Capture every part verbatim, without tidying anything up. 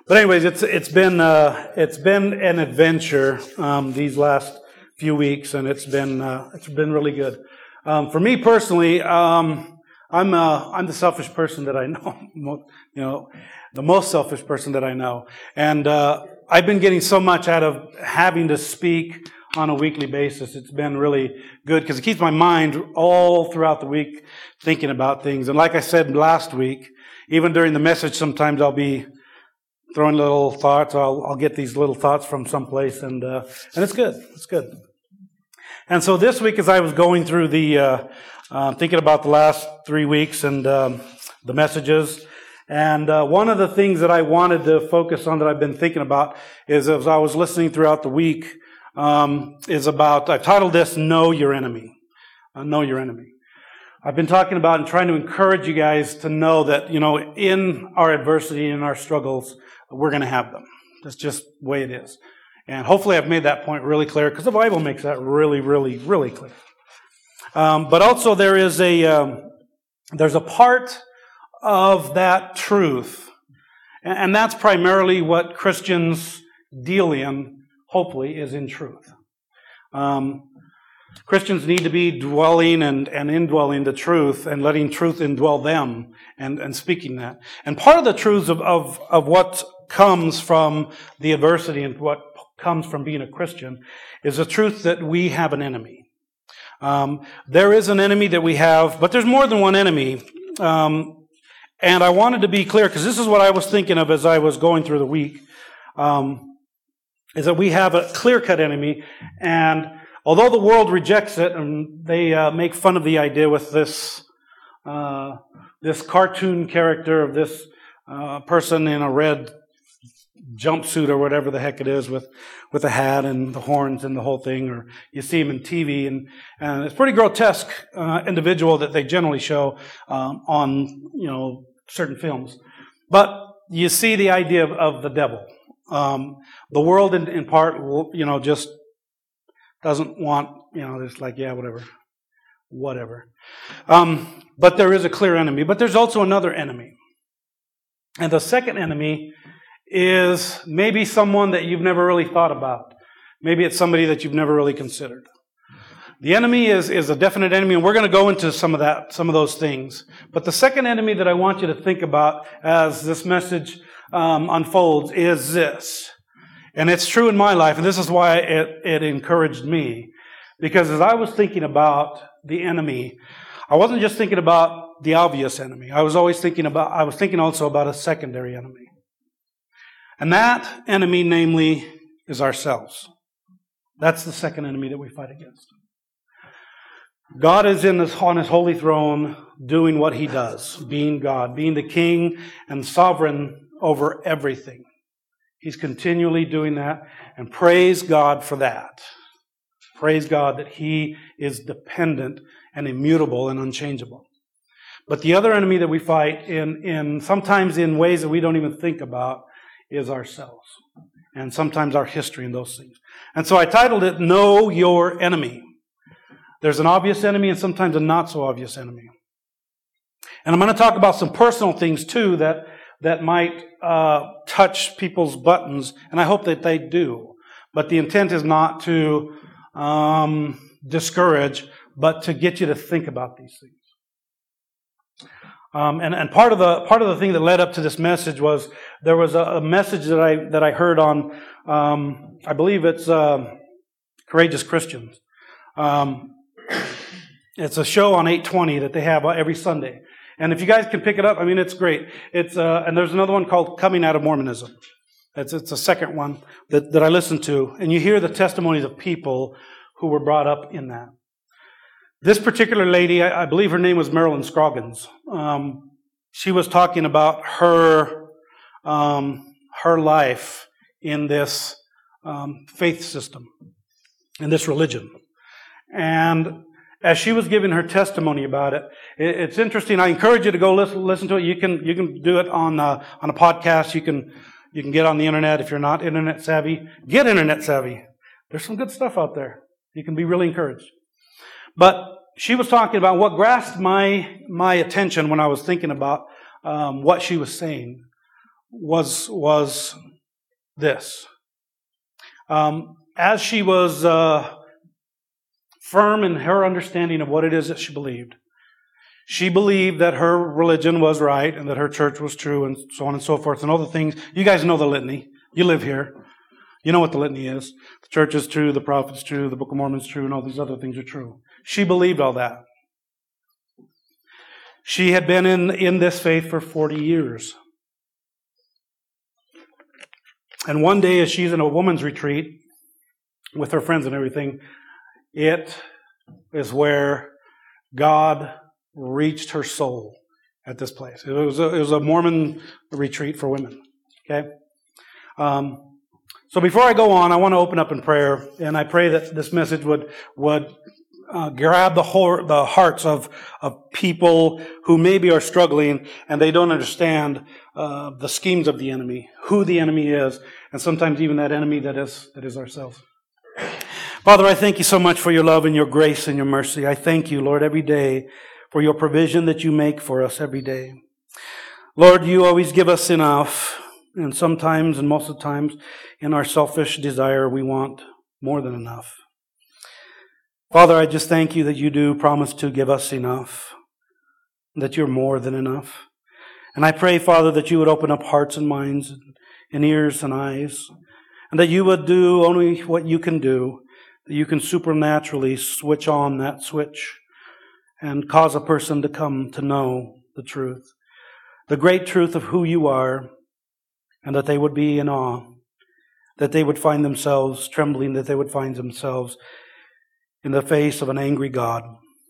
But anyways, it's it's been uh, it's been an adventure um, these last few weeks, and it's been uh, it's been really good. Um, for me personally, um, I'm uh, I'm the selfish person that I know, you know, the most selfish person that I know, and uh, I've been getting so much out of having to speak on a weekly basis. It's been really good because it keeps my mind all throughout the week thinking about things. And like I said last week, even during the message, sometimes I'll be throwing little thoughts. I'll, I'll get these little thoughts from someplace, and uh, and it's good. It's good. And so this week, as I was going through the uh, uh, thinking about the last three weeks and um, the messages, and uh, one of the things that I wanted to focus on that I've been thinking about is as I was listening throughout the week um, is about. I've titled this "Know Your Enemy." Uh, know your enemy. I've been talking about and trying to encourage you guys to know that, you know, in our adversity, in our struggles, we're going to have them. That's just the way it is. And hopefully I've made that point really clear, because the Bible makes that really, really, really clear. Um, but also there is a, um, there's a part of that truth, and, and that's primarily what Christians deal in, hopefully, is in truth. Um, Christians need to be dwelling and, and indwelling the truth and letting truth indwell them and, and speaking that. And part of the truths of, of, of what comes from the adversity and what comes from being a Christian is the truth that we have an enemy. Um, there is an enemy that we have, but there's more than one enemy. Um, and I wanted to be clear, because this is what I was thinking of as I was going through the week, um, is that we have a clear-cut enemy, and although the world rejects it, and they uh, make fun of the idea with this uh, this cartoon character of this uh, person in a red jumpsuit or whatever the heck it is, with with a hat and the horns and the whole thing, or you see him in T V, and, and it's a pretty grotesque uh, individual that they generally show um, on, you know, certain films. But you see the idea of, of the devil. Um, the world, in, in part, you know, just doesn't want, you know, it's like, yeah, whatever, whatever. Um, but there is a clear enemy. But there's also another enemy. And the second enemy is maybe someone that you've never really thought about. Maybe it's somebody that you've never really considered. The enemy is, is a definite enemy, and we're going to go into some of that, some of those things. But the second enemy that I want you to think about as this message um, unfolds is this. And it's true in my life, and this is why it, it encouraged me. Because as I was thinking about the enemy, I wasn't just thinking about the obvious enemy. I was always thinking about, I was thinking also about a secondary enemy. And that enemy, namely, is ourselves. That's the second enemy that we fight against. God is in this, on His holy throne doing what He does, being God, being the King and sovereign over everything. He's continually doing that, and praise God for that. Praise God that He is dependent and immutable and unchangeable. But the other enemy that we fight, in, in sometimes in ways that we don't even think about, is ourselves. And sometimes our history and those things. And so I titled it, Know Your Enemy. There's an obvious enemy and sometimes a not so obvious enemy. And I'm going to talk about some personal things too that that might uh, touch people's buttons, and I hope that they do. But the intent is not to um, discourage, but to get you to think about these things. Um, and, and part of the part of the thing that led up to this message was there was a, a message that I that I heard on, um, I believe it's uh, Courageous Christians. Um, it's a show on eight twenty that they have every Sunday. And if you guys can pick it up, I mean, it's great. It's uh, and there's another one called Coming Out of Mormonism. It's it's a second one that, that I listened to. And you hear the testimonies of people who were brought up in that. This particular lady, I, I believe her name was Marilyn Scroggins. Um, she was talking about her um, her life in this um, faith system, in this religion. And as she was giving her testimony about it, it, it's interesting. I encourage you to go listen, listen to it. You can you can do it on uh, on a podcast. You can you can get on the internet if you're not internet savvy. Get internet savvy. There's some good stuff out there. You can be really encouraged. But she was talking about what grasped my my attention when I was thinking about um, what she was saying was was this. Um, as she was uh, firm in her understanding of what it is that she believed, she believed that her religion was right and that her church was true and so on and so forth and all the things. You guys know the litany. You live here. You know what the litany is. The church is true, the prophet's true, the Book of Mormon is true, and all these other things are true. She believed all that. She had been in, in this faith for forty years. And one day as she's in a woman's retreat with her friends and everything, it is where God reached her soul at this place. It was a, it was a Mormon retreat for women. Okay? Um, so before I go on, I want to open up in prayer, and I pray that this message would would uh, grab the whole, the hearts of of people who maybe are struggling and they don't understand uh, the schemes of the enemy, who the enemy is, and sometimes even that enemy that is that is ourselves. Father, I thank you so much for your love and your grace and your mercy. I thank you, Lord, every day for your provision that you make for us every day. Lord, you always give us enough. And sometimes, and most of the times, in our selfish desire, we want more than enough. Father, I just thank you that you do promise to give us enough, that you're more than enough. And I pray, Father, that you would open up hearts and minds and ears and eyes, and that you would do only what you can do, that you can supernaturally switch on that switch and cause a person to come to know the truth, the great truth of who you are, and that they would be in awe, that they would find themselves trembling, that they would find themselves in the face of an angry God,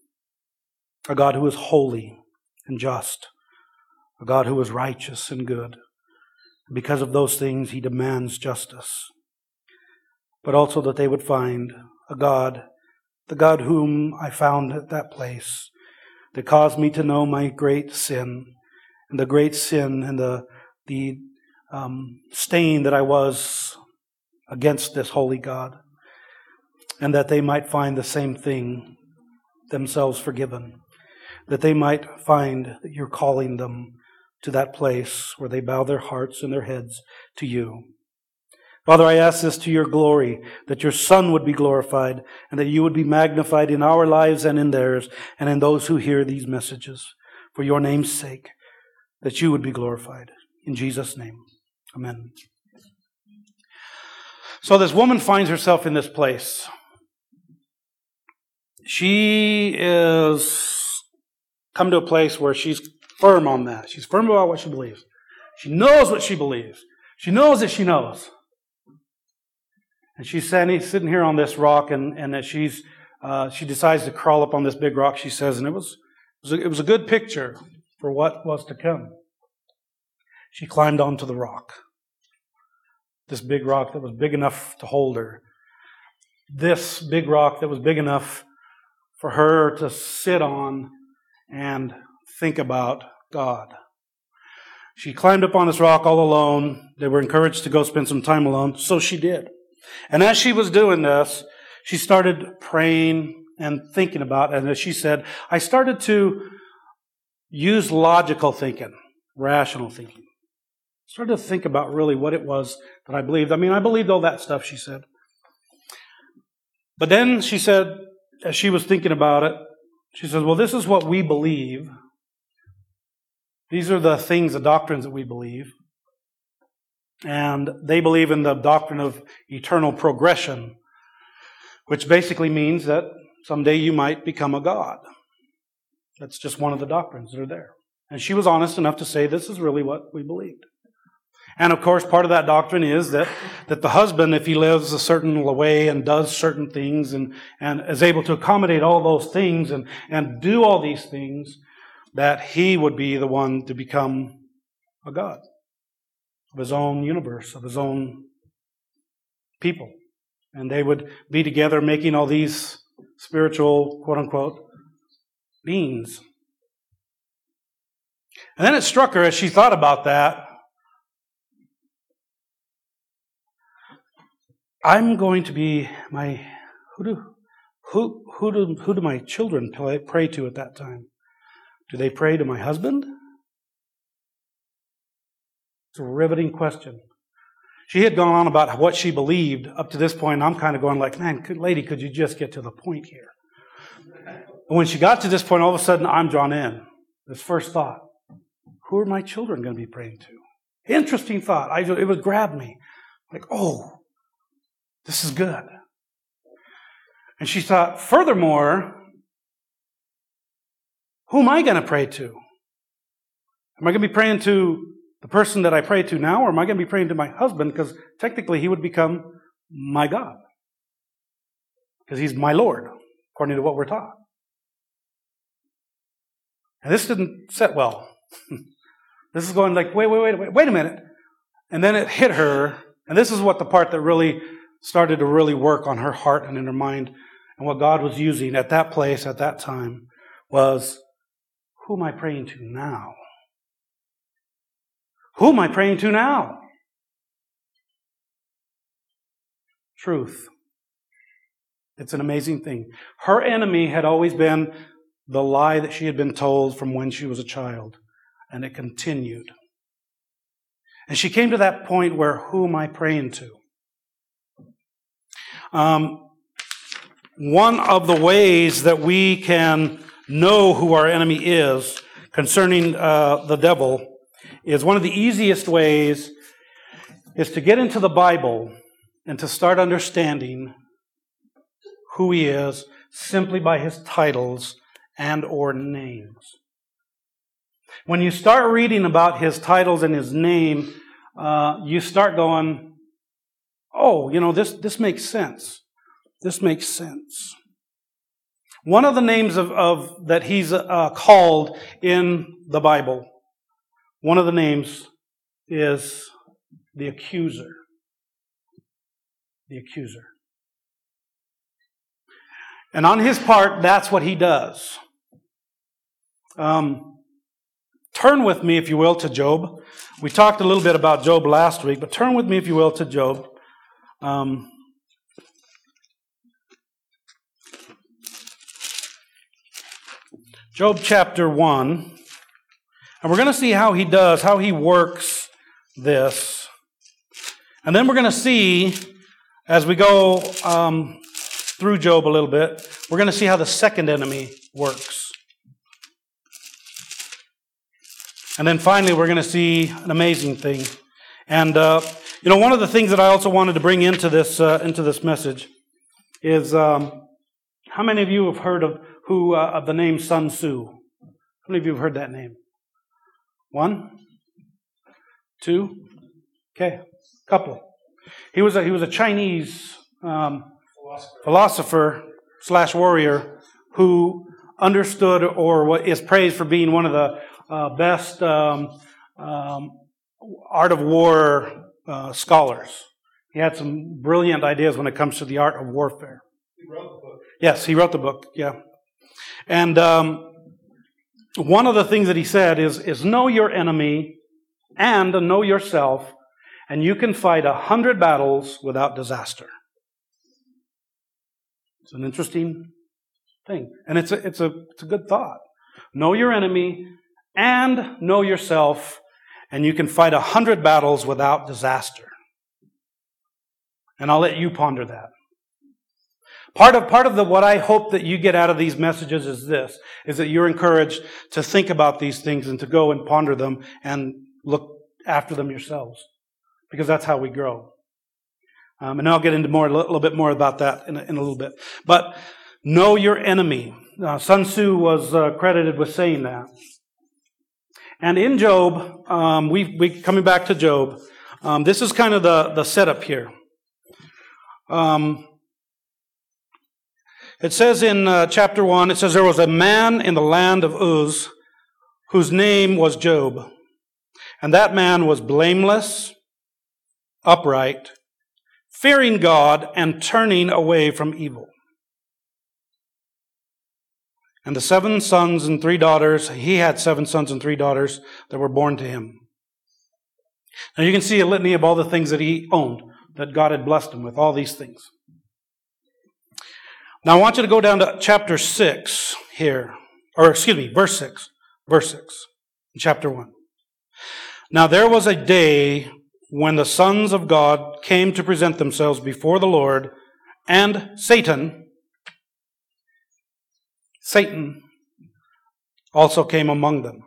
a God who is holy and just, a God who is righteous and good. Because of those things, he demands justice. But also that they would find a God, the God whom I found at that place, that caused me to know my great sin, and the great sin and the the Um, stain that I was against this holy God, and that they might find the same thing themselves forgiven, that they might find that you're calling them to that place where they bow their hearts and their heads to you. Father, I ask this to your glory, that your Son would be glorified and that you would be magnified in our lives and in theirs and in those who hear these messages. For your name's sake, that you would be glorified. In Jesus' name. Amen. So this woman finds herself in this place. She is come to a place where she's firm on that. She's firm about what she believes. She knows what she believes. She knows that she knows. And she's standing, sitting here on this rock, and, and as she's uh, she decides to crawl up on this big rock, she says, and it was, it was a, it was a good picture for what was to come. She climbed onto the rock. This big rock that was big enough to hold her. This big rock that was big enough for her to sit on and think about God. She climbed up on this rock all alone. They were encouraged to go spend some time alone, so she did. And as she was doing this, she started praying and thinking about it. And as she said, I started to use logical thinking, rational thinking. Started to think about really what it was that I believed. I mean, I believed all that stuff, she said. But then she said, as she was thinking about it, she says, well, this is what we believe. These are the things, the doctrines that we believe. And they believe in the doctrine of eternal progression, which basically means that someday you might become a god. That's just one of the doctrines that are there. And she was honest enough to say, this is really what we believed. And of course, part of that doctrine is that, that the husband, if he lives a certain way and does certain things and, and is able to accommodate all those things and, and do all these things, that he would be the one to become a god of his own universe, of his own people. And they would be together making all these spiritual, quote-unquote, beings. And then it struck her as she thought about that, I'm going to be my, who do, who, who do, who do my children pray to at that time? Do they pray to my husband? It's a riveting question. She had gone on about what she believed up to this point, and I'm kind of going like, man, could, lady, could you just get to the point here? And when she got to this point, all of a sudden, I'm drawn in. This first thought, who are my children going to be praying to? Interesting thought. I, it would grab me. Like, oh, this is good. And she thought, furthermore, who am I going to pray to? Am I going to be praying to the person that I pray to now, or am I going to be praying to my husband? Because technically he would become my God. Because he's my Lord, according to what we're taught. And this didn't set well. This is going like, wait, wait, wait, wait, wait a minute. And then it hit her, and this is what the part that really started to really work on her heart and in her mind, and what God was using at that place, at that time, was, who am I praying to now? Who am I praying to now? Truth. It's an amazing thing. Her enemy had always been the lie that she had been told from when she was a child. And it continued. And she came to that point where, who am I praying to? Um, one of the ways that we can know who our enemy is concerning uh, the devil is one of the easiest ways is to get into the Bible and to start understanding who he is simply by his titles and or names. When you start reading about his titles and his name, uh, you start going, oh, you know, this, this makes sense. This makes sense. One of the names of, of that he's uh, called in the Bible, one of the names is the accuser. The accuser. And on his part, that's what he does. Um, turn with me, if you will, to Job. We talked a little bit about Job last week, but turn with me, if you will, to Job. Um, Job chapter one. And we're going to see how he does, how he works this. And then we're going to see, as we go um, through Job a little bit, we're going to see how the second enemy works. And then finally, we're going to see an amazing thing. And, uh, you know, one of the things that I also wanted to bring into this uh, into this message is, um, how many of you have heard of who uh, of the name Sun Tzu? How many of you have heard that name? One? Two? Okay, couple. He was a, he was a Chinese um, philosopher. philosopher slash warrior who understood or what is praised for being one of the uh, best um, um, art of war uh, scholars. He had some brilliant ideas when it comes to the art of warfare. He wrote the book. Yes, he wrote the book, yeah. And um, one of the things that he said is, is know your enemy and know yourself, and you can fight a hundred battles without disaster. It's an interesting thing. And it's a, it's a, it's a good thought. Know your enemy and know yourself, and you can fight a hundred battles without disaster. And I'll let you ponder that. Part of, part of the, what I hope that you get out of these messages is this, is that you're encouraged to think about these things and to go and ponder them and look after them yourselves. Because that's how we grow. Um, and I'll get into more, a little bit more about that in a, in a little bit. But know your enemy. Uh, Sun Tzu was uh, credited with saying that. And in Job, um, we, we coming back to Job, um, this is kind of the, the setup here. Um, It says in uh, chapter one, it says, there was a man in the land of Uz whose name was Job. And that man was blameless, upright, fearing God, and turning away from evil. And the seven sons and three daughters, he had seven sons and three daughters that were born to him. Now you can see a litany of all the things that he owned, that God had blessed him with, all these things. Now I want you to go down to chapter six here, or excuse me, verse six, verse six, in chapter one. Now there was a day when the sons of God came to present themselves before the Lord, and Satan, Satan also came among them.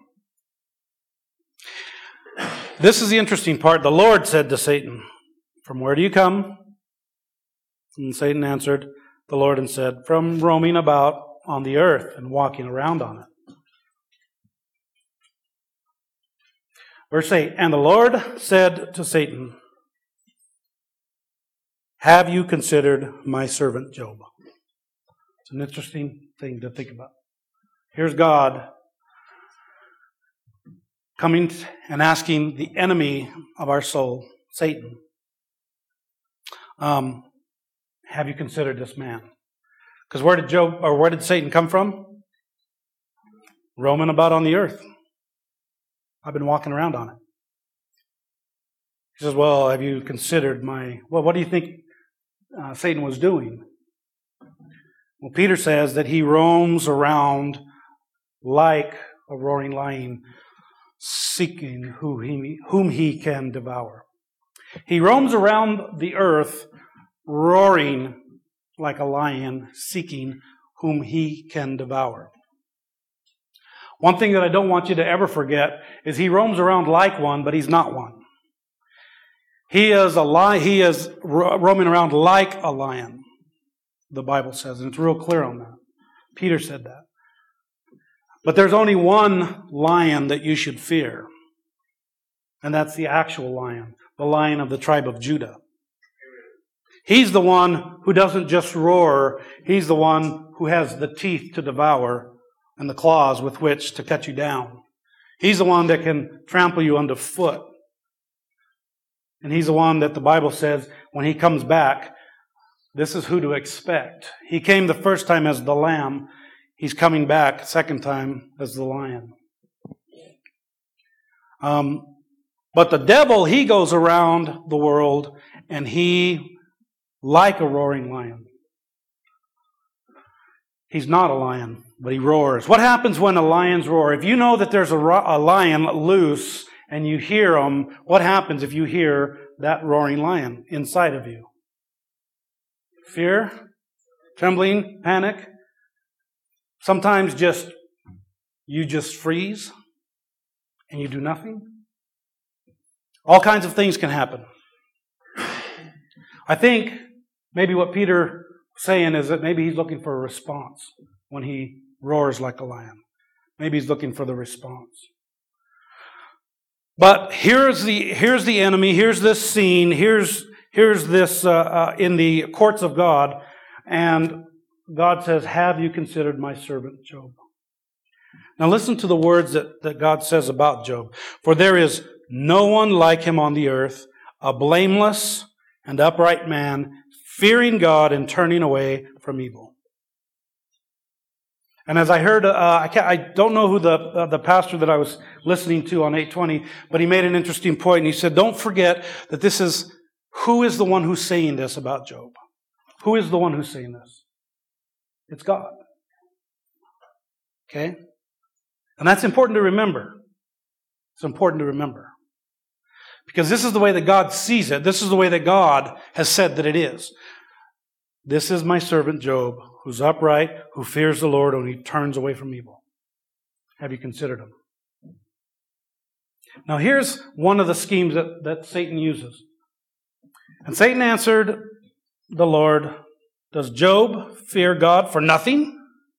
This is the interesting part. The Lord said to Satan, "From where do you come?" And Satan answered the Lord and said, "From roaming about on the earth and walking around on it." Verse eight, and the Lord said to Satan, "Have you considered my servant Job?" It's an interesting thing to think about. Here's God coming and asking the enemy of our soul, Satan, um, have you considered this man? Because where did Job, or where did Satan come from? Roaming about on the earth. I've been walking around on it. He says, well, have you considered my... Well, what do you think uh, Satan was doing? Well, Peter says that he roams around like a roaring lion, seeking who he, whom he can devour. He roams around the earth, roaring like a lion, seeking whom he can devour. One thing that I don't want you to ever forget is he roams around like one, but he's not one. He is a lion. He is ro- roaming around like a lion, the Bible says, and it's real clear on that. Peter said that. But there's only one lion that you should fear, and that's the actual lion, the Lion of the tribe of Judah. He's the one who doesn't just roar. He's the one who has the teeth to devour and the claws with which to cut you down. He's the one that can trample you underfoot. And he's the one that the Bible says when he comes back, this is who to expect. He came the first time as the lamb. He's coming back second time as the lion. Um, but the devil, he goes around the world and he, like a roaring lion. He's not a lion, but he roars. What happens when a lion's roar? If you know that there's a, a lion loose and you hear him, what happens if you hear that roaring lion inside of you? Fear, trembling, panic. Sometimes just, you just freeze and you do nothing. All kinds of things can happen. I think maybe what Peter saying is that maybe he's looking for a response when he roars like a lion. Maybe he's looking for the response. But here's the here's the enemy. Here's this scene. Here's here's this uh, uh, in the courts of God, and God says, "Have you considered my servant Job?" Now listen to the words that, that God says about Job. For there is no one like him on the earth, a blameless and upright man, fearing God and turning away from evil. And as I heard, uh, I, can't, I don't know who the uh, the pastor that I was listening to on eight twenty, but he made an interesting point, and he said, don't forget that this is, who is the one who's saying this about Job? Who is the one who's saying this? It's God. Okay? And that's important to remember. It's important to remember. Because this is the way that God sees it. This is the way that God has said that it is. This is my servant Job, who's upright, who fears the Lord, and he turns away from evil. Have you considered him? Now here's one of the schemes that, that Satan uses. And Satan answered the Lord, "Does Job fear God for nothing?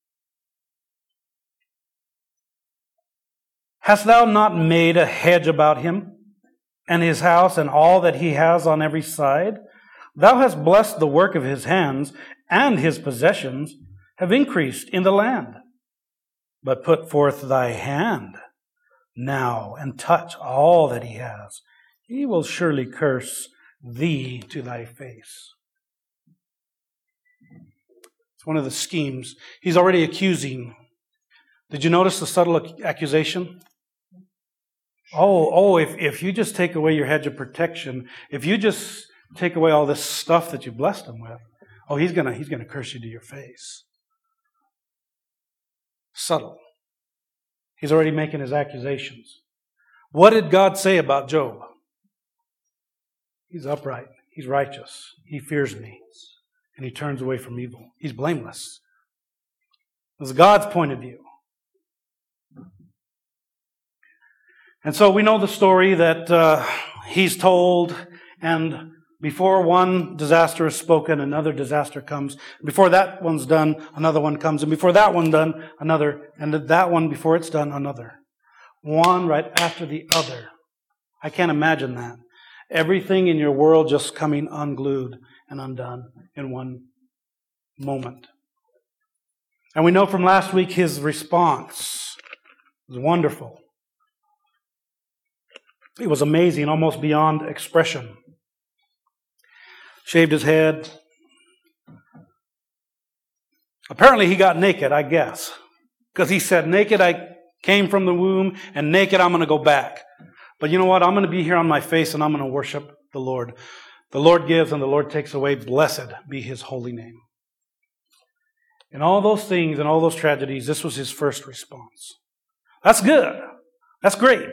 Hast thou not made a hedge about him, and his house, and all that he has on every side? Thou hast blessed the work of his hands, and his possessions have increased in the land. But put forth thy hand now, and touch all that he has. He will surely curse thee to thy face." It's one of the schemes. He's already accusing. Did you notice the subtle accusation? Oh, oh, if, if you just take away your hedge of protection, if you just take away all this stuff that you blessed him with, oh, he's gonna he's gonna curse you to your face. Subtle. He's already making his accusations. What did God say about Job? He's upright. He's righteous. He fears me. And he turns away from evil. He's blameless. This is God's point of view. And so we know the story that uh, he's told, and before one disaster is spoken, another disaster comes. Before that one's done, another one comes. And before that one's done, another. And that one, before it's done, another. One right after the other. I can't imagine that. Everything in your world just coming unglued and undone in one moment. And we know from last week his response was wonderful. It was amazing, almost beyond expression. Shaved his head. Apparently he got naked, I guess. Because he said, naked I came from the womb, and naked I'm going to go back. But you know what? I'm going to be here on my face, and I'm going to worship the Lord. The Lord gives, and the Lord takes away. Blessed be His holy name. In all those things and all those tragedies, this was his first response. That's good. That's great.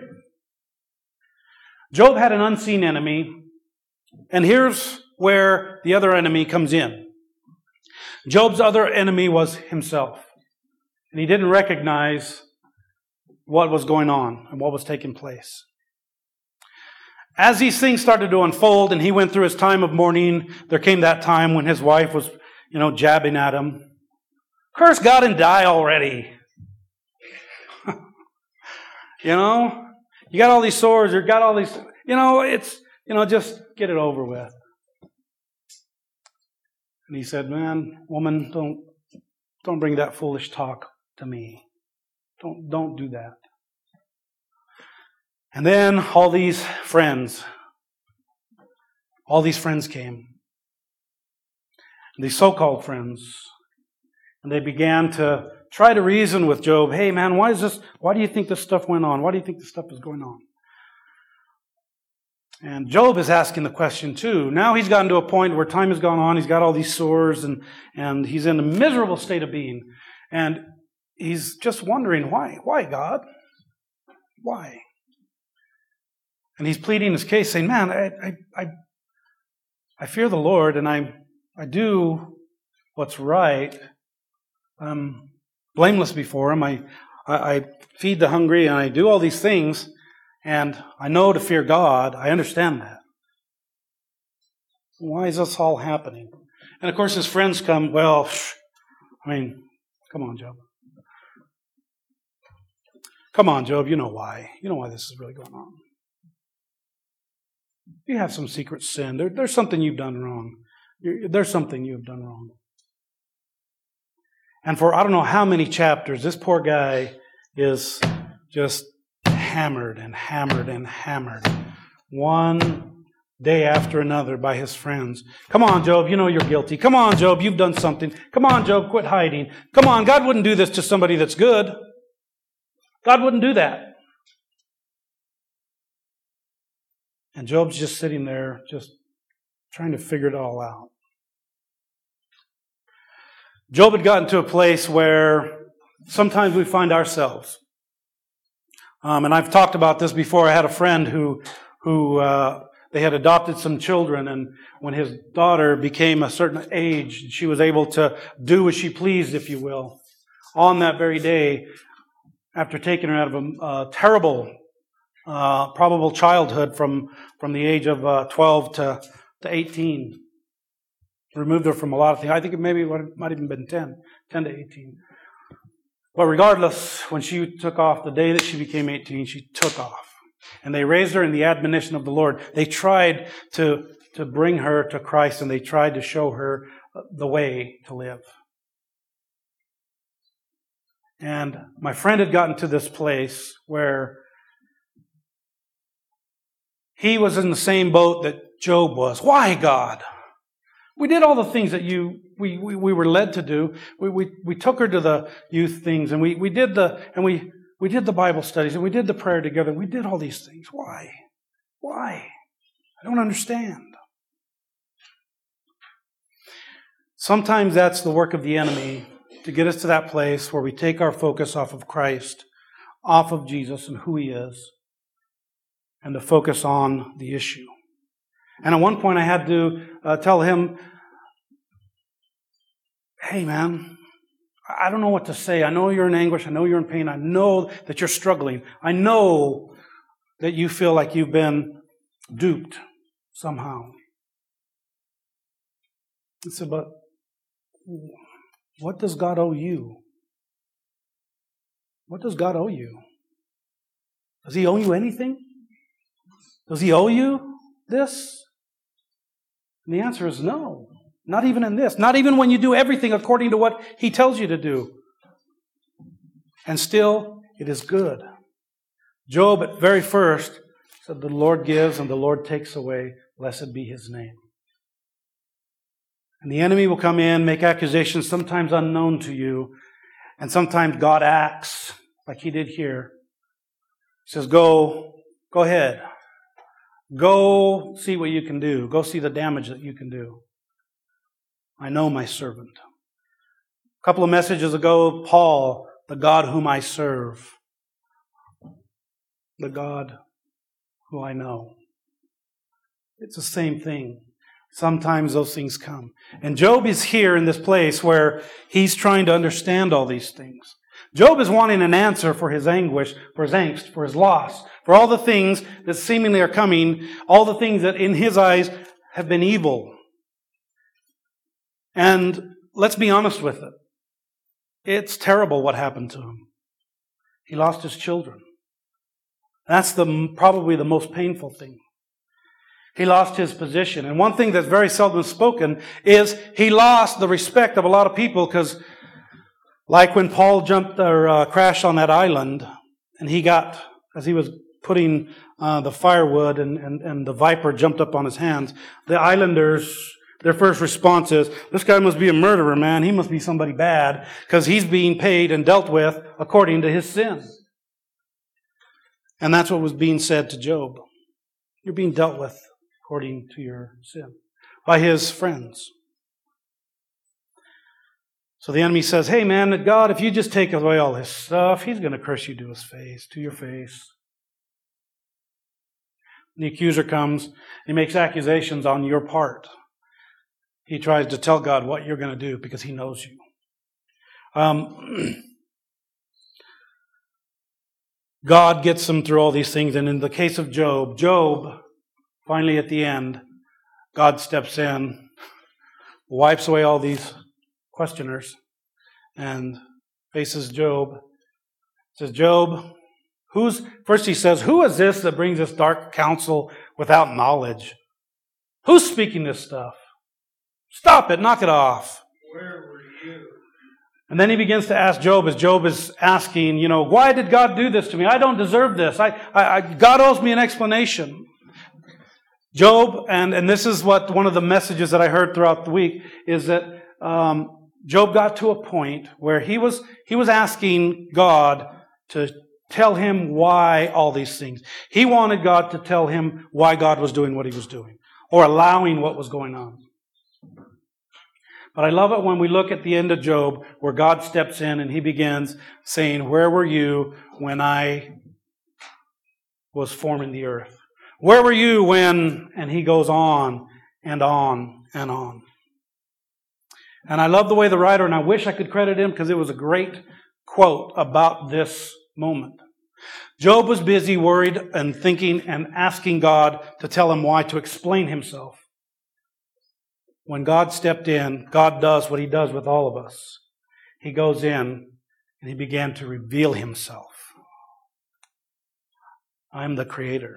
Job had an unseen enemy, and here's where the other enemy comes in. Job's other enemy was himself, and he didn't recognize what was going on and what was taking place. As these things started to unfold and he went through his time of mourning, there came that time when his wife was, you know, jabbing at him. Curse God and die already. You know, you got all these sores, you got all these, you know, it's, you know, just get it over with. And he said, man, woman, don't, don't bring that foolish talk to me. Don't, don't do that. And then all these friends, all these friends came. These so-called friends. And they began to try to reason with Job. Hey man, why is this, why do you think this stuff went on? Why do you think this stuff is going on? And Job is asking the question too. Now he's gotten to a point where time has gone on. He's got all these sores and, and he's in a miserable state of being. And he's just wondering, why? Why, God? Why? And he's pleading his case, saying, man, I, I, I, I fear the Lord, and I, I do what's right. I'm blameless before Him. I, I, I feed the hungry, and I do all these things, and I know to fear God. I understand that. Why is this all happening? And of course, his friends come, well, I mean, come on, Job. Come on, Job, you know why. You know why this is really going on. You have some secret sin. There, there's something you've done wrong. You're, there's something you've done wrong. And for I don't know how many chapters, this poor guy is just hammered and hammered and hammered. One day after another by his friends. Come on, Job, you know you're guilty. Come on, Job, you've done something. Come on, Job, quit hiding. Come on, God wouldn't do this to somebody that's good. God wouldn't do that. And Job's just sitting there, just trying to figure it all out. Job had gotten to a place where sometimes we find ourselves. Um, and I've talked about this before. I had a friend who, who uh, they had adopted some children, and when his daughter became a certain age, she was able to do as she pleased, if you will. On that very day, after taking her out of a uh, terrible Uh, probable childhood from, from the age of uh, twelve to, to eighteen. Removed her from a lot of things. I think it maybe it might have even been ten, ten to eighteen. But regardless, when she took off, the day that she became eighteen, she took off. And they raised her in the admonition of the Lord. They tried to, to bring her to Christ, and they tried to show her the way to live. And my friend had gotten to this place where he was in the same boat that Job was. Why, God? We did all the things that you we, we, we were led to do. We, we we took her to the youth things, and we, we did the and we, we did the Bible studies, and we did the prayer together. We did all these things. Why? Why? I don't understand. Sometimes that's the work of the enemy to get us to that place where we take our focus off of Christ, off of Jesus and who He is. and to focus on the issue. And at one point I had to uh, tell him, hey man, I don't know what to say. I know you're in anguish. I know you're in pain. I know that you're struggling. I know that you feel like you've been duped somehow. I said, but what does God owe you? What does God owe you? Does He owe you anything? Does He owe you this? And the answer is no. Not even in this. Not even when you do everything according to what He tells you to do. And still, it is good. Job at very first said, the Lord gives and the Lord takes away. Blessed be His name. And the enemy will come in, make accusations sometimes unknown to you. And sometimes God acts like He did here. He says, go, go ahead. Go see what you can do. Go see the damage that you can do. I know my servant. A couple of messages ago, Paul, the God whom I serve. The God who I know. It's the same thing. Sometimes those things come. And Job is here in this place where he's trying to understand all these things. Job is wanting an answer for his anguish, for his angst, for his loss, for all the things that seemingly are coming, all the things that in his eyes have been evil. And let's be honest with it. It's terrible what happened to him. He lost his children. That's the probably the most painful thing. He lost his position. And one thing that's very seldom spoken is he lost the respect of a lot of people, because like when Paul jumped or uh, crashed on that island, and he got, as he was putting uh, the firewood and, and, and the viper jumped up on his hands, the islanders, their first response is, this guy must be a murderer, man. He must be somebody bad, because he's being paid and dealt with according to his sin. And that's what was being said to Job. You're being dealt with according to your sin by his friends. So the enemy says, hey man, God, if you just take away all this stuff, He's going to curse you to his face, to your face. The accuser comes, he makes accusations on your part. He tries to tell God what you're going to do because He knows you. Um, God gets them through all these things. And in the case of Job, Job, finally at the end, God steps in, wipes away all these questioners, and faces Job. Says, Job, who's, first he says, who is this that brings this dark counsel without knowledge? Who's speaking this stuff? Stop it, knock it off. Where were you? And then he begins to ask Job, as Job is asking, you know, why did God do this to me? I don't deserve this. I, I, I God owes me an explanation. Job, and, and this is what one of the messages that I heard throughout the week, is that um, Job got to a point where he was he was asking God to tell him why all these things. He wanted God to tell him why God was doing what He was doing, or allowing what was going on. But I love it when we look at the end of Job, where God steps in and He begins saying, where were you when I was forming the earth? Where were you when, and he goes on and on and on. And I love the way the writer, and I wish I could credit him because it was a great quote about this moment. Job was busy, worried, and thinking and asking God to tell him why, to explain himself. When God stepped in, God does what He does with all of us. He goes in and He began to reveal Himself. I'm the Creator.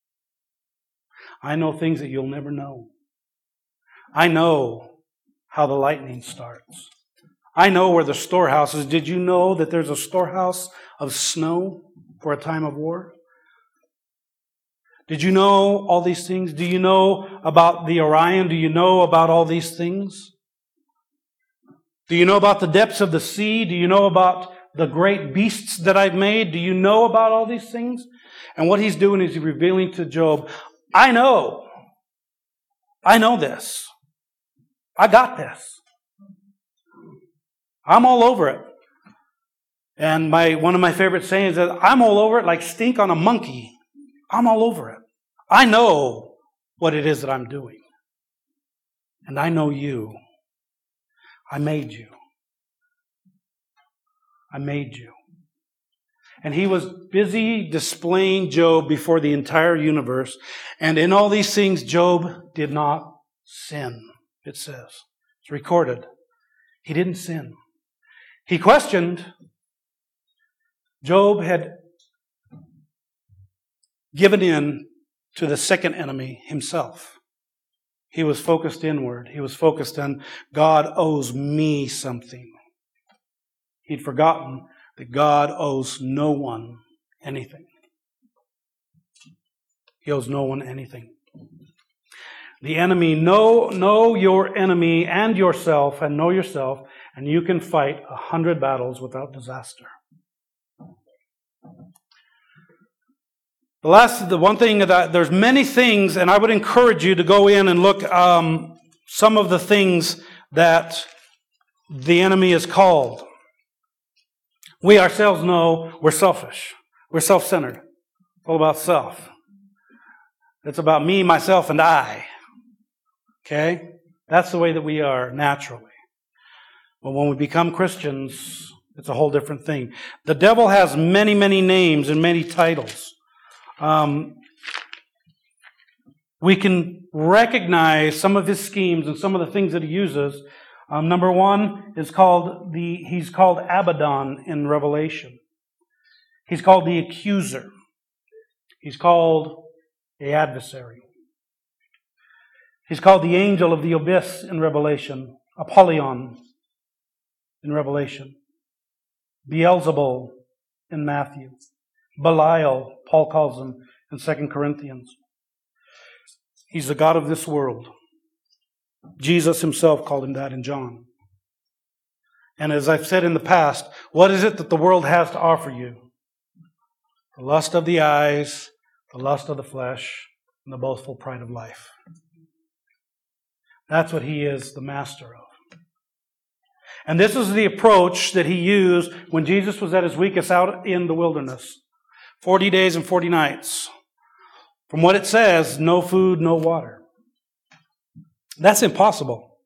I know things that you'll never know. I know how the lightning starts. I know where the storehouse is. Did you know that there's a storehouse of snow for a time of war? Did you know all these things? Do you know about the Orion? Do you know about all these things? Do you know about the depths of the sea? Do you know about the great beasts that I've made? Do you know about all these things? And what He's doing is He's revealing to Job, I know. I know this. I got this. I'm all over it. And my one of my favorite sayings is, I'm all over it like stink on a monkey. I'm all over it. I know what it is that I'm doing. And I know you. I made you. I made you. And he was busy displaying Job before the entire universe. And in all these things, Job did not sin, it says. It's recorded. He didn't sin. He questioned. Job had given in to the second enemy, himself. He was focused inward. He was focused on, God owes me something. He'd forgotten that God owes no one anything. He owes no one anything. The enemy, know, know your enemy and yourself, and know yourself, and you can fight a hundred battles without disaster. The last, the one thing that there's many things, and I would encourage you to go in and look um, some of the things that the enemy is called. We ourselves know we're selfish. We're self-centered. It's all about self. It's about me, myself, and I. Okay? That's the way that we are naturally. But when we become Christians, it's a whole different thing. The devil has many, many names and many titles. Um, we can recognize some of his schemes and some of the things that he uses. Um, number one is called the, he's called Abaddon in Revelation. He's called the accuser. He's called the adversary. He's called the angel of the abyss in Revelation. Apollyon in Revelation. Beelzebul in Matthew. Belial, Paul calls him in Second Corinthians. He's the god of this world. Jesus himself called him that in John. And as I've said in the past, what is it that the world has to offer you? The lust of the eyes, the lust of the flesh, and the boastful pride of life. That's what he is the master of. And this is the approach that he used when Jesus was at his weakest out in the wilderness. Forty days and forty nights. From what it says, no food, no water. That's impossible.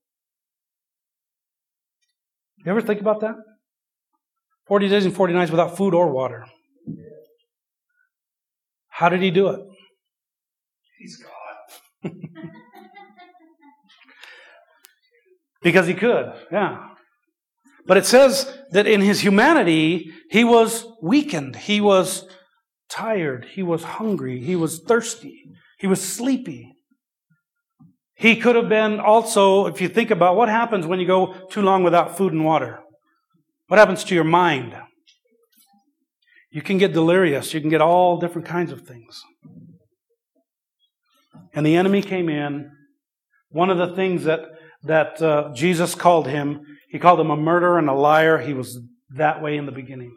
You ever think about that? Forty days and forty nights without food or water. How did he do it? He's God. Because he could, yeah. But it says that in his humanity, he was weakened. He was tired. He was hungry. He was thirsty. He was sleepy. He could have been also, if you think about what happens when you go too long without food and water. What happens to your mind? You can get delirious. You can get all different kinds of things. And the enemy came in. One of the things that, that uh, Jesus called him, he called him a murderer and a liar. He was that way in the beginning.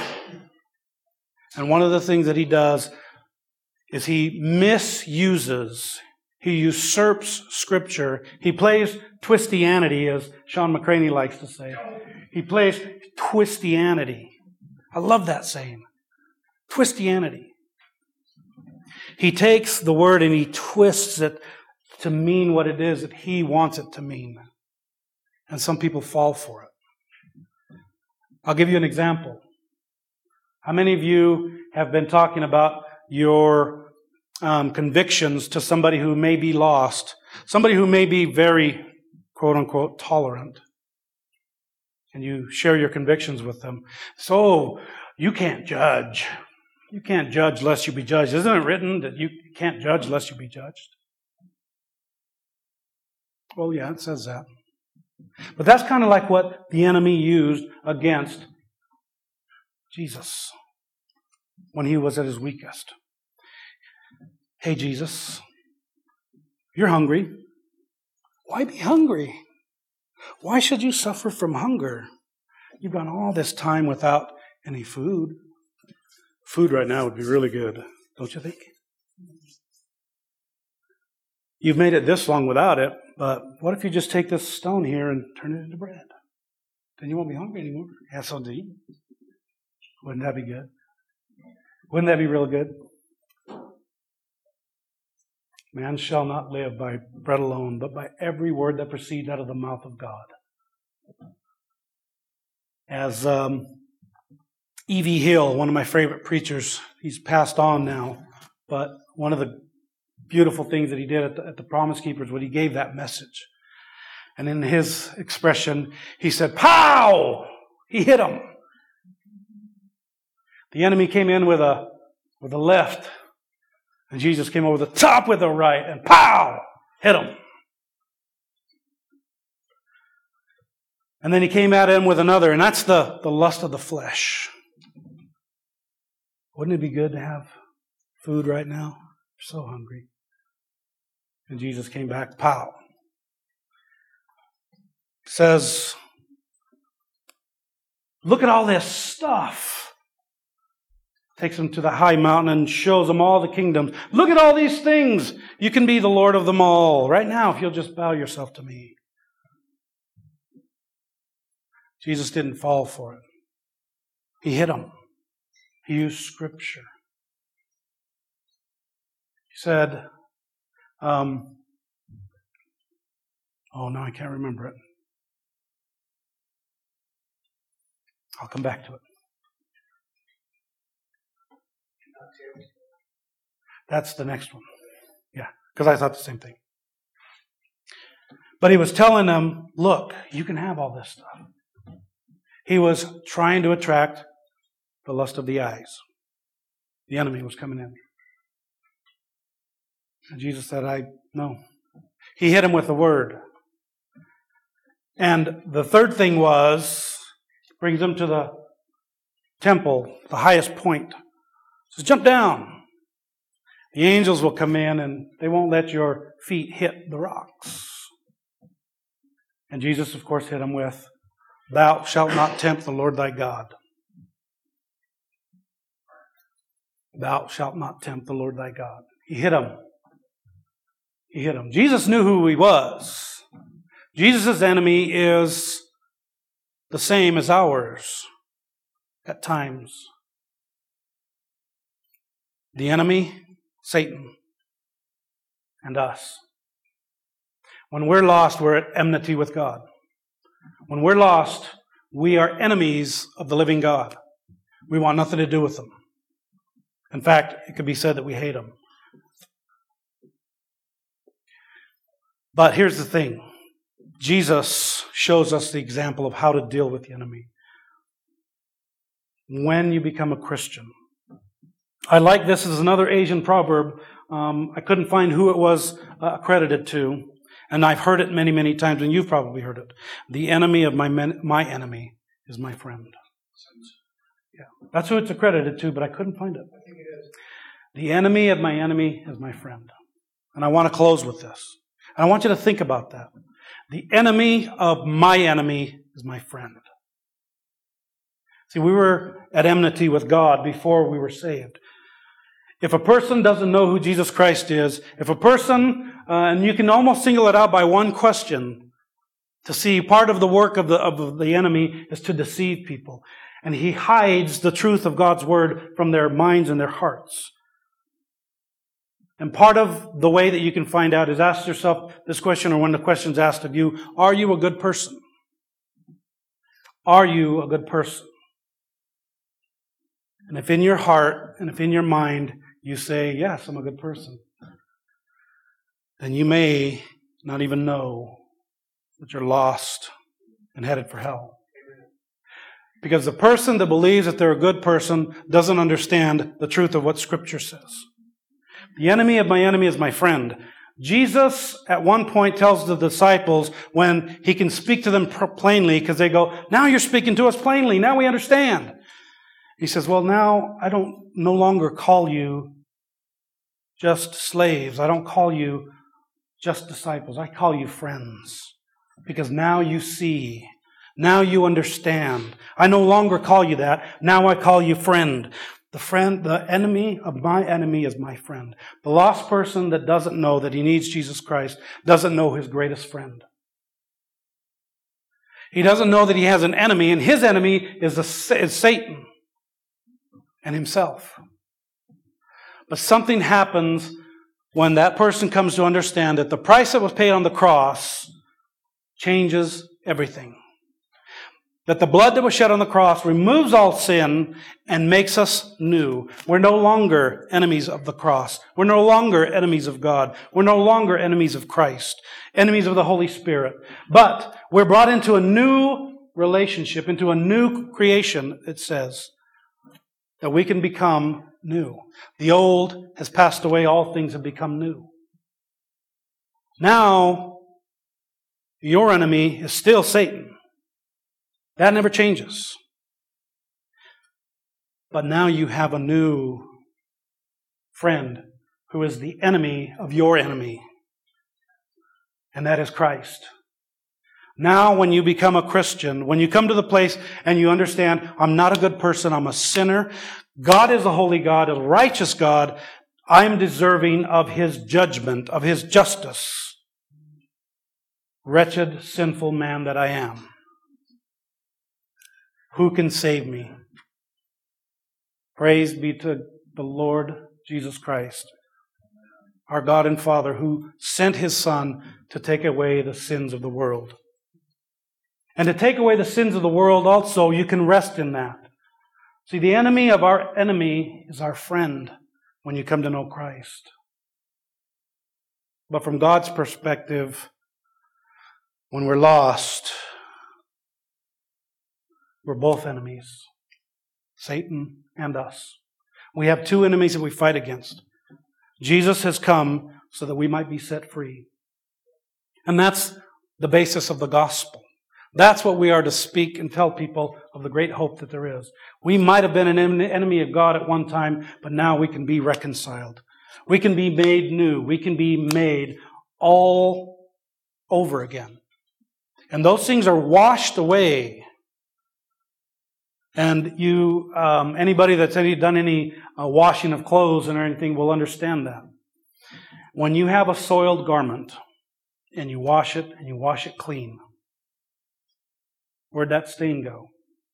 And one of the things that he does is he misuses, he usurps Scripture. He plays twistianity, as Sean McCraney likes to say. He plays twistianity. I love that saying. Twistianity. He takes the word and he twists it to mean what it is that he wants it to mean. And some people fall for it. I'll give you an example. How many of you have been talking about your um, convictions to somebody who may be lost? Somebody who may be very, quote unquote, tolerant. And you share your convictions with them. So, you can't judge. You can't judge lest you be judged. Isn't it written that you can't judge lest you be judged? Well, yeah, it says that. But that's kind of like what the enemy used against Jesus when he was at his weakest. Hey, Jesus, you're hungry. Why be hungry? Why should you suffer from hunger? You've gone all this time without any food. Food right now would be really good, don't you think? You've made it this long without it, but what if you just take this stone here and turn it into bread? Then you won't be hungry anymore. Have something to eat. Wouldn't that be good? Wouldn't that be real good? Man shall not live by bread alone, but by every word that proceeds out of the mouth of God. As um, E V Hill, one of my favorite preachers, he's passed on now, but one of the beautiful things that he did at the, at the Promise Keepers was he gave that message. And in his expression, he said, "Pow!" He hit him. The enemy came in with a with a left, and Jesus came over the top with a right, and pow! Hit him. And then he came at him with another, and that's the, the lust of the flesh. Wouldn't it be good to have food right now? I'm so hungry. And Jesus came back, pow. Says, look at all this stuff. Takes him to the high mountain and shows him all the kingdoms. Look at all these things. You can be the Lord of them all right now if you'll just bow yourself to me. Jesus didn't fall for it. He hit him. He used Scripture. He said, um, oh, no, I can't remember it. I'll come back to it. That's the next one. Yeah, because I thought the same thing. But he was telling them, look, you can have all this stuff. He was trying to attract the lust of the eyes. The enemy was coming in. And Jesus said, I no. He hit him with the word. And the third thing was, brings him to the temple, the highest point. He says, jump down. The angels will come in and they won't let your feet hit the rocks. And Jesus, of course, hit him with, thou shalt not tempt the Lord thy God. Thou shalt not tempt the Lord thy God. He hit him. He hit him. Jesus knew who he was. Jesus' enemy is the same as ours at times. The enemy, Satan, and us. When we're lost, we're at enmity with God. When we're lost, we are enemies of the living God. We want nothing to do with them. In fact, it could be said that we hate them. But here's the thing. Jesus shows us the example of how to deal with the enemy. When you become a Christian. I like this as another Asian proverb. Um, I couldn't find who it was uh, accredited to. And I've heard it many, many times, and you've probably heard it. The enemy of my men, my enemy is my friend. Yeah, that's who it's accredited to, but I couldn't find it. I think it is. The enemy of my enemy is my friend. And I want to close with this. And I want you to think about that. The enemy of my enemy is my friend. See, we were at enmity with God before we were saved. If a person doesn't know who Jesus Christ is, if a person, uh, and you can almost single it out by one question, to see part of the work of the, of the enemy is to deceive people. And he hides the truth of God's word from their minds and their hearts. And part of the way that you can find out is ask yourself this question, or when the question's asked of you, are you a good person? Are you a good person? And if in your heart and if in your mind you say, yes, I'm a good person, then you may not even know that you're lost and headed for hell. Because the person that believes that they're a good person doesn't understand the truth of what Scripture says. The enemy of my enemy is my friend. Jesus at one point tells the disciples when he can speak to them plainly, because they go, now you're speaking to us plainly. Now we understand. He says, well, now I don't no longer call you just slaves. I don't call you just disciples. I call you friends. Because now you see. Now you understand. I no longer call you that. Now I call you friend. The friend, the enemy of my enemy is my friend. The lost person that doesn't know that he needs Jesus Christ doesn't know his greatest friend. He doesn't know that he has an enemy, and his enemy is, a, is Satan and himself. But something happens when that person comes to understand that the price that was paid on the cross changes everything. That the blood that was shed on the cross removes all sin and makes us new. We're no longer enemies of the cross. We're no longer enemies of God. We're no longer enemies of Christ, enemies of the Holy Spirit. But we're brought into a new relationship, into a new creation, it says, that we can become new. The old has passed away, all things have become new. Now, your enemy is still Satan. That never changes. But now you have a new friend who is the enemy of your enemy. And that is Christ. Now when you become a Christian, when you come to the place and you understand, I'm not a good person, I'm a sinner. God is a holy God, a righteous God. I am deserving of His judgment, of His justice. Wretched, sinful man that I am. Who can save me? Praise be to the Lord Jesus Christ, our God and Father, who sent His Son to take away the sins of the world. And to take away the sins of the world also, you can rest in that. See, the enemy of our enemy is our friend when you come to know Christ. But from God's perspective, when we're lost, we're both enemies, Satan and us. We have two enemies that we fight against. Jesus has come so that we might be set free. And that's the basis of the gospel. That's what we are to speak and tell people of the great hope that there is. We might have been an enemy of God at one time, but now we can be reconciled. We can be made new. We can be made all over again. And those things are washed away. And you, um, anybody that's any, done any uh, washing of clothes and anything will understand that. When you have a soiled garment and you wash it and you wash it clean, where'd that stain go?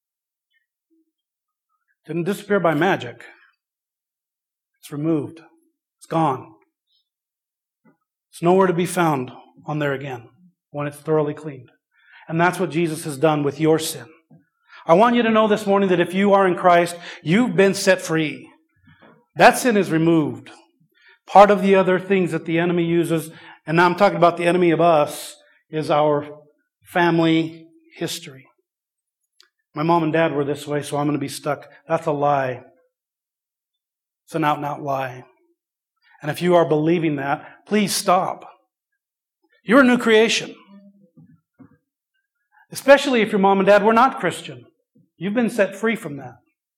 Didn't disappear by magic. It's removed. It's gone. It's nowhere to be found on there again when it's thoroughly cleaned. And that's what Jesus has done with your sin. I want you to know this morning that if you are in Christ, you've been set free. That sin is removed. Part of the other things that the enemy uses, and now I'm talking about the enemy of us, is our family history. My mom and dad were this way, so I'm going to be stuck. That's a lie. It's an out-and-out lie. And if you are believing that, please stop. You're a new creation. Especially if your mom and dad were not Christian. You've been set free from that.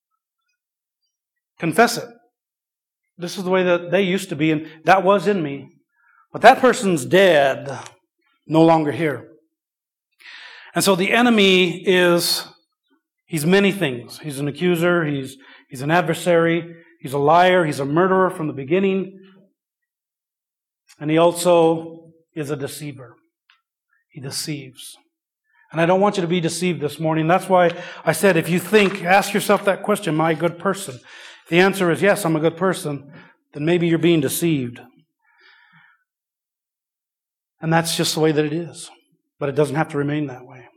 Confess it. This is the way that they used to be, and that was in me. But that person's dead, no longer here. And so the enemy is, he's many things. He's an accuser, he's, he's an adversary, he's a liar, he's a murderer from the beginning. And he also is a deceiver. He deceives. And I don't want you to be deceived this morning. That's why I said, if you think, ask yourself that question, am I a good person? If the answer is yes, I'm a good person, then maybe you're being deceived. And that's just the way that it is. But it doesn't have to remain that way.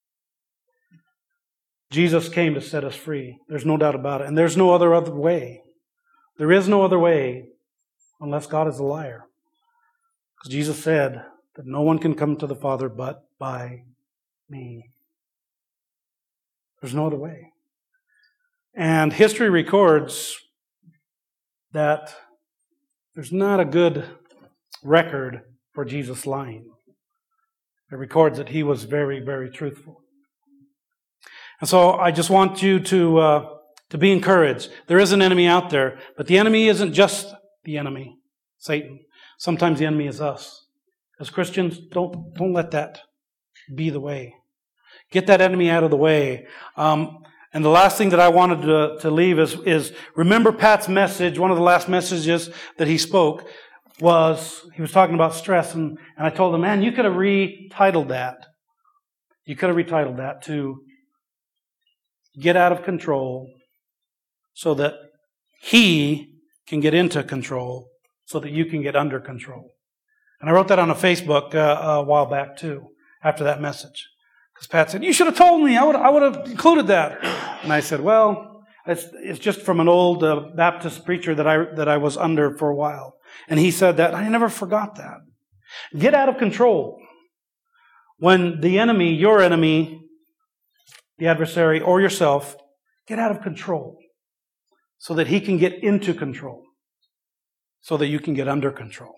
Jesus came to set us free. There's no doubt about it. And there's no other other way. There is no other way unless God is a liar. Because Jesus said that no one can come to the Father but by me. There's no other way. And history records that there's not a good record for Jesus lying. It records that He was very, very truthful. And so I just want you to uh, to be encouraged. There is an enemy out there, but the enemy isn't just the enemy, Satan. Sometimes the enemy is us. As Christians, don't don't let that be the way. Get that enemy out of the way. Um, and the last thing that I wanted to, to leave is, is remember Pat's message. One of the last messages that he spoke was, he was talking about stress. And, and I told him, man, you could have retitled that. You could have retitled that to Get Out of Control so that he can get into control so that you can get under control. And I wrote that on a Facebook uh, a while back too, after that message. Because Pat said, you should have told me. I would, I would have included that. And I said, well, it's, it's just from an old uh, Baptist preacher that I, that I was under for a while. And he said that. I never forgot that. Get out of control. When the enemy, your enemy, the adversary, or yourself, get out of control so that he can get into control, so that you can get under control.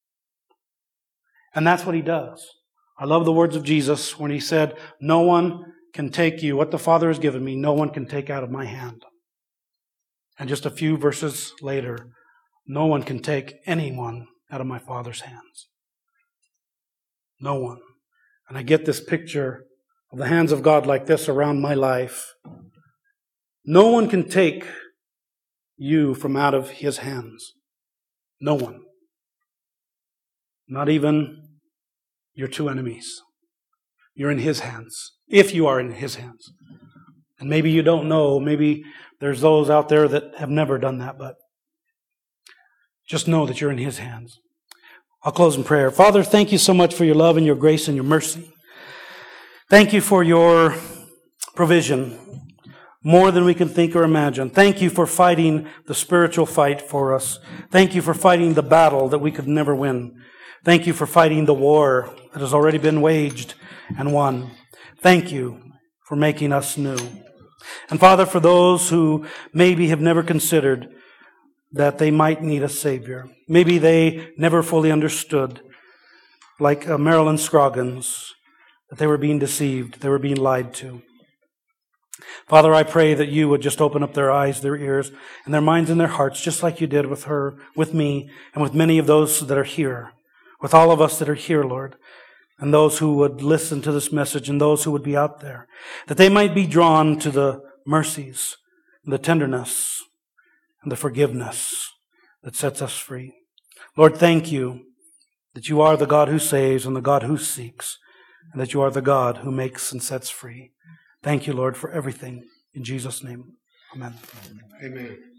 And that's what he does. I love the words of Jesus when he said, no one can take you, what the Father has given me, no one can take out of my hand. And just a few verses later, no one can take anyone out of my Father's hands. No one. And I get this picture of the hands of God like this around my life. No one can take you from out of His hands. No one. Not even your two enemies. You're in His hands. If you are in His hands. And maybe you don't know. Maybe there's those out there that have never done that. But just know that you're in His hands. I'll close in prayer. Father, thank you so much for your love and your grace and your mercy. Thank you for your provision. More than we can think or imagine. Thank you for fighting the spiritual fight for us. Thank you for fighting the battle that we could never win. Thank you for fighting the war that has already been waged and won. Thank you for making us new. And Father, for those who maybe have never considered that they might need a Savior. Maybe they never fully understood, like uh, Marilyn Scroggins, that they were being deceived, they were being lied to. Father, I pray that you would just open up their eyes, their ears, and their minds and their hearts, just like you did with her, with me, and with many of those that are here, with all of us that are here, Lord, and those who would listen to this message and those who would be out there, that they might be drawn to the mercies, and the tenderness, and the forgiveness that sets us free. Lord, thank you that you are the God who saves and the God who seeks, and that you are the God who makes and sets free. Thank you, Lord, for everything. In Jesus' name, amen. Amen.